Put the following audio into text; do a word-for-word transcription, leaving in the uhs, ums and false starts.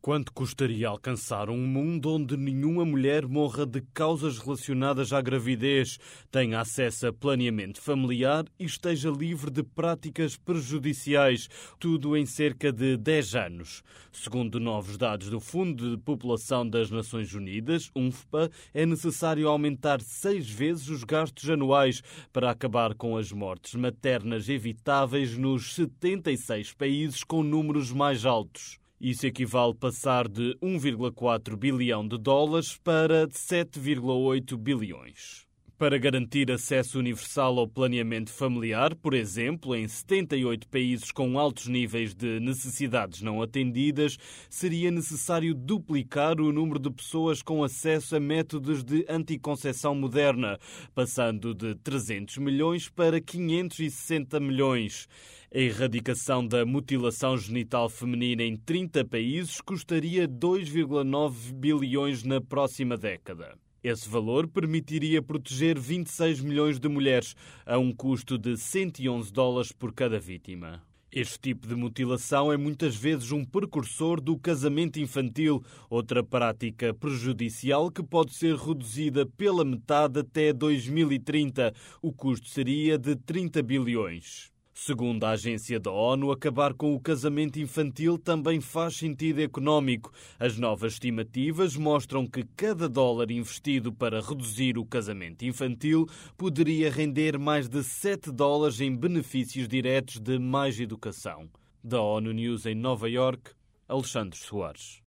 Quanto custaria alcançar um mundo onde nenhuma mulher morra de causas relacionadas à gravidez, tenha acesso a planeamento familiar e esteja livre de práticas prejudiciais, tudo em cerca de dez anos? Segundo novos dados do Fundo de População das Nações Unidas, UNFPA, é necessário aumentar seis vezes os gastos anuais para acabar com as mortes maternas evitáveis nos setenta e seis países com números mais altos. Isso equivale a passar de um vírgula quatro bilhão de dólares para sete vírgula oito bilhões. Para garantir acesso universal ao planeamento familiar, por exemplo, em setenta e oito países com altos níveis de necessidades não atendidas, seria necessário duplicar o número de pessoas com acesso a métodos de anticonceção moderna, passando de trezentos milhões para quinhentos e sessenta milhões. A erradicação da mutilação genital feminina em trinta países custaria dois vírgula nove bilhões na próxima década. Esse valor permitiria proteger vinte e seis milhões de mulheres, a um custo de cento e onze dólares por cada vítima. Este tipo de mutilação é muitas vezes um precursor do casamento infantil, outra prática prejudicial que pode ser reduzida pela metade até dois mil e trinta. O custo seria de trinta bilhões. Segundo a agência da ONU, acabar com o casamento infantil também faz sentido económico. As novas estimativas mostram que cada dólar investido para reduzir o casamento infantil poderia render mais de sete dólares em benefícios diretos de mais educação. Da ONU News em Nova Iorque, Alexandre Soares.